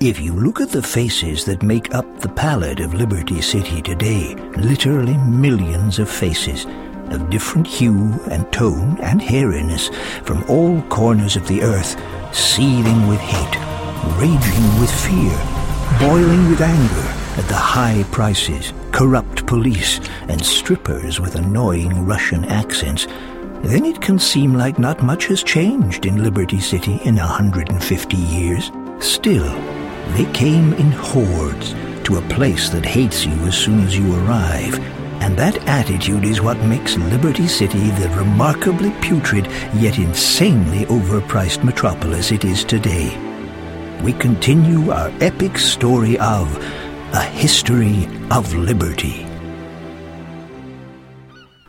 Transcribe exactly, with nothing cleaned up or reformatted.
If you look at the faces that make up the palette of Liberty City today, literally millions of faces, of different hue and tone and hairiness, from all corners of the earth, seething with hate, raging with fear, boiling with anger at the high prices, corrupt police, and strippers with annoying Russian accents, then it can seem like not much has changed in Liberty City in one hundred fifty years. Still, they came in hordes to a place that hates you as soon as you arrive, and that attitude is what makes Liberty City the remarkably putrid yet insanely overpriced metropolis it is today. We continue our epic story of A History of Liberty.